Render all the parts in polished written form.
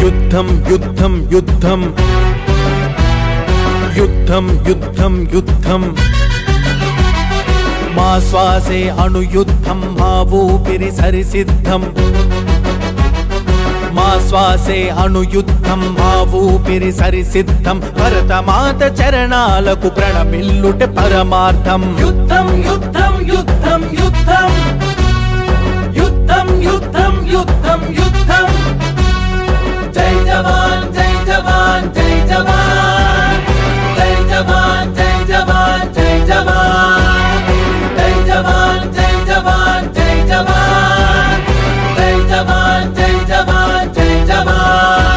యుద్ధం యుద్ధం యుద్ధం యుద్ధం యుద్ధం యుద్ధం మా శ్వాసే అణుయుద్ధం మా ఊపిరి సరిసిద్ధం మా శ్వాసే అణుయుద్ధం మా ఊపిరి సరిసిద్ధం భరతమాత చరణాలకు ప్రణమిల్లుటే పరమార్థం యుద్ధం యుద్ధం యుద్ధం యుద్ధం యుద్ధం యుద్ధం యుద్ధం యుద్ధం జై జవాన్ జై జవాన్ జై జవాన్ జై జవాన్ జై జవాన్ జై జవాన్ జై జవాన్ జై జవాన్ జై జవాన్ జై జవాన్ జై జవాన్ జై జవాన్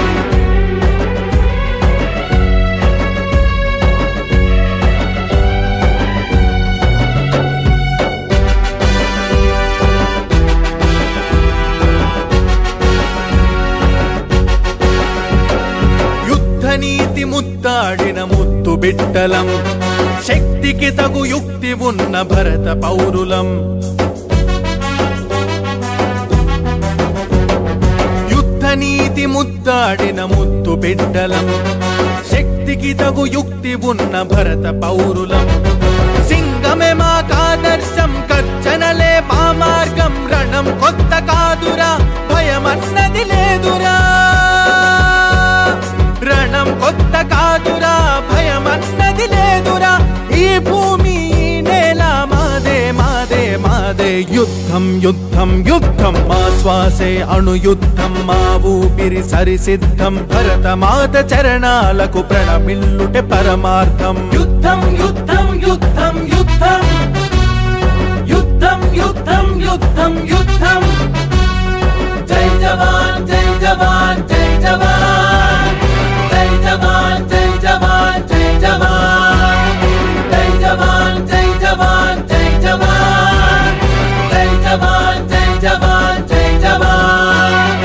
నీతి ముద్దాడిన ముద్దు బిడ్డలం శక్తికి తగు యుక్తి ఉన్న భరత పౌరులం యుద్ధ నీతి ముద్దాడిన ముద్దు బిడ్డలం శక్తికి తగు యుక్తి ఉన్న భరత పౌరులం సింగమే మాకాదర్శం గర్జనలే మా మార్గం రణం కొత్త కాదురా భయమన్నది లేదురా రణం కొత్త కాదురా భయమన్నది లేదురా ఈ భూమి ఈ నేల మాదే మాదే మాదే యుద్ధం యుద్ధం యుద్ధం మా శ్వాసే అణుయుద్ధం మా ఊపిరి సరిసిద్ధం భరతమాత చరణాలకు ప్రణమిల్లుటే పరమార్థం యుద్ధం యుద్ధం యుద్ధం యుద్ధం యుద్ధం యుద్ధం యుద్ధం యుద్ధం జై జవాన్ జై జవాన్ జై జవాన్ జై జవాన్ జై జవాన్ జై జవాన్ జై జవాన్ జై జవాన్ జై జవాన్ జై జవాన్ జై జవాన్ జై జవాన్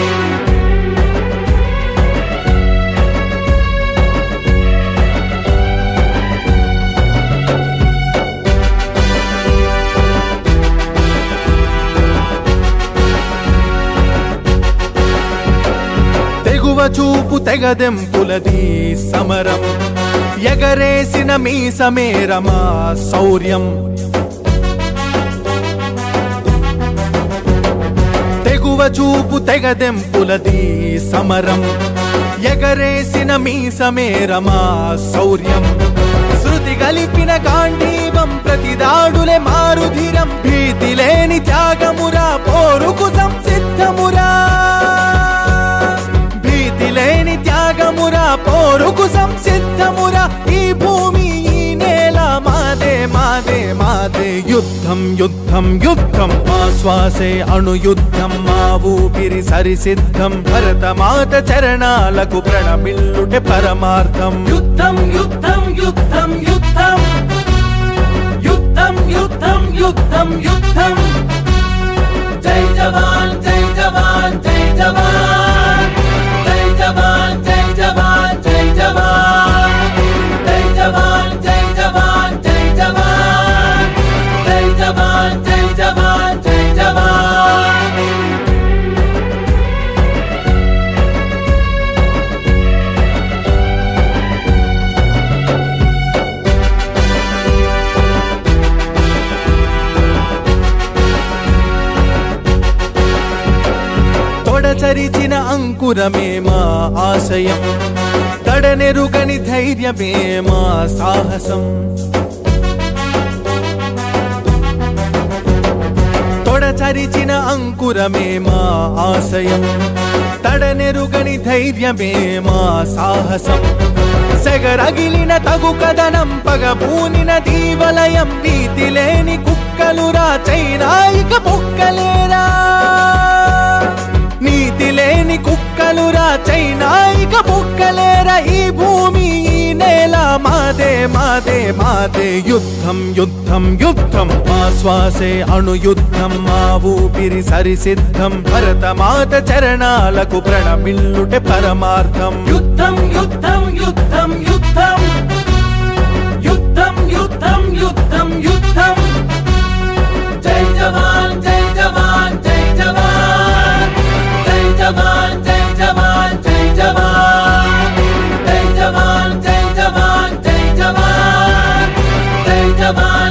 చూపు తెగదెంపులది సమరం ఎగరేసిన మీ సమేరమా శౌర్యం తెగువ చూపు తెగదెంపులది సమరం ఎగరేసిన మీ సమేరమా శౌర్యం శృతి గలిపిన గాంధీవం ప్రతిదాడులే మారుధిరం భీతి లేని త్యాగమురా పోరుకు సంసిద్ధమురా లేని త్యాగమురా పోరుకు సంసిద్ధమురా ఈ భూమి ఈ నేల మాదే మాదే మాదే యుద్ధం యుద్ధం యుద్ధం మా శ్వాసే అణుయుద్ధం మా ఊపిరి సరిసిద్ధం భరతమాత చరణాలకు ప్రణమిల్లుటే పరమార్థం యుద్ధం యుద్ధం యుద్ధం యుద్ధం యుద్ధం యుద్ధం యుద్ధం యుద్ధం జై జవాన్ జై జవాన్ జై జవాన్ జై జవాన్ జై జవాన్ జై జవాన్ జై జవాన్ జై జవాన్ జై జవాన్ జై జవాన్ జై జవాన్ జై జవాన్ తొడచరిచిన అంకురమే మా ఆశయం తడనెరుగని ధైర్యమే మా సాహసం తొడచరిచిన అంకురమే మా ఆశయం తడనెరుగని ధైర్యమే మా సాహసం సెగరగిలిన తగు కదనం పగబూనిన దీవలయం నీతి లేని కుక్కలురా చైనాయిక బుక్కలేరా నీతి లేని కుక్కలురా చైనాయిక బుక్కలేరా ఈ భూమి ఈ నేల మాదే మాదే మాదే యుద్ధం యుద్ధం యుద్ధం మా శ్వాసే అణుయుద్ధం మా ఊపిరి సరిసిద్ధం భరతమాత చరణాలకు ప్రణమిల్లుటే పరమార్థం యుద్ధం యుద్ధం యుద్ధం యుద్ధం యుద్ధం యుద్ధం యుద్ధం యుద్ధం జై జవాన్ జై జవాన్ జై జవాన్ జై జవాన్ జై జవాన్ జవాన్